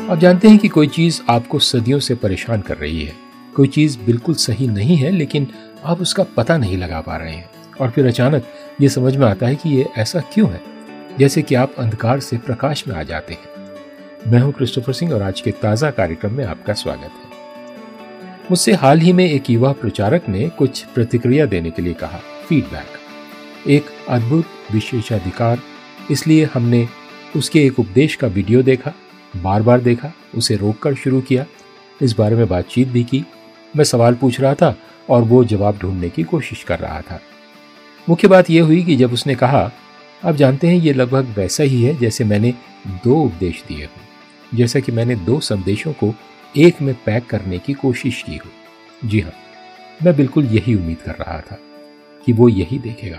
आप जानते हैं कि कोई चीज आपको सदियों से परेशान कर रही है, कोई चीज बिल्कुल सही नहीं है लेकिन आप उसका पता नहीं लगा पा रहे हैं, और फिर अचानक ये समझ में आता है कि ये ऐसा क्यों है, जैसे कि आप अंधकार से प्रकाश में आ जाते हैं। मैं हूं क्रिस्टोफर सिंह और आज के ताजा कार्यक्रम में आपका स्वागत है। मुझसे हाल ही में एक युवा प्रचारक ने कुछ प्रतिक्रिया देने के लिए कहा, फीडबैक एक अद्भुत विशेषाधिकार। इसलिए हमने उसके एक उपदेश का वीडियो देखा, बार बार देखा, उसे रोककर शुरू किया, इस बारे में बातचीत भी की। मैं सवाल पूछ रहा था और वो जवाब ढूंढने की कोशिश कर रहा था। मुख्य बात यह हुई कि जब उसने कहा, आप जानते हैं ये लगभग वैसा ही है जैसे मैंने 2 उपदेश दिए हों, जैसा कि मैंने 2 संदेशों को एक में पैक करने की कोशिश की हो। जी हाँ, मैं बिल्कुल यही उम्मीद कर रहा था कि वो यही देखेगा।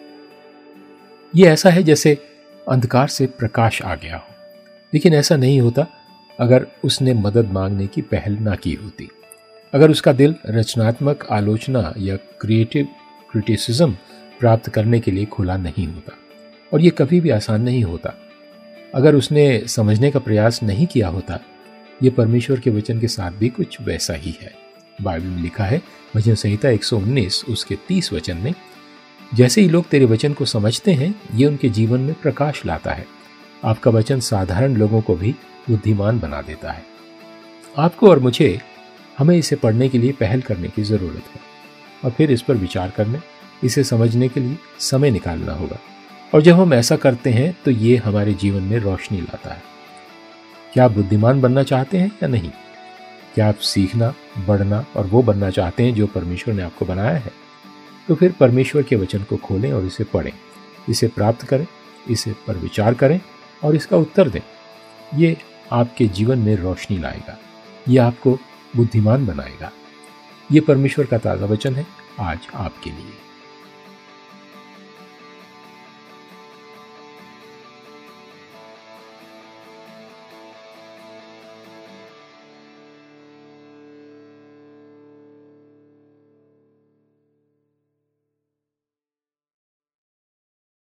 ये ऐसा है जैसे अंधकार से प्रकाश आ गया हो, लेकिन ऐसा नहीं होता अगर उसने मदद मांगने की पहल ना की होती। अगर उसका दिल रचनात्मक आलोचना या क्रिएटिव क्रिटिसिज्म प्राप्त करने के लिए खुला नहीं होता, और ये कभी भी आसान नहीं होता। अगर उसने समझने का प्रयास नहीं किया होता, ये परमेश्वर के वचन के साथ भी कुछ वैसा ही है। बाइबल में लिखा है, भजन संहिता 119 उसके 30 वचन में, जैसे ही लोग तेरे वचन को समझते हैं, ये उनके जीवन में प्रकाश लाता है। आपका वचन साधारण लोगों को भी बुद्धिमान बना देता है। आपको और मुझे हमें इसे पढ़ने के लिए पहल करने की ज़रूरत है, और फिर इस पर विचार करने, इसे समझने के लिए समय निकालना होगा। और जब हम ऐसा करते हैं तो ये हमारे जीवन में रोशनी लाता है। क्या आप बुद्धिमान बनना चाहते हैं या नहीं? क्या आप सीखना, बढ़ना और वो बनना चाहते हैं जो परमेश्वर ने आपको बनाया है? तो फिर परमेश्वर के वचन को खोलें और इसे पढ़ें, इसे प्राप्त करें, इसे पर विचार करें और इसका उत्तर दें। ये आपके जीवन में रोशनी लाएगा, ये आपको बुद्धिमान बनाएगा। ये परमेश्वर का ताज़ा वचन है आज आपके लिए।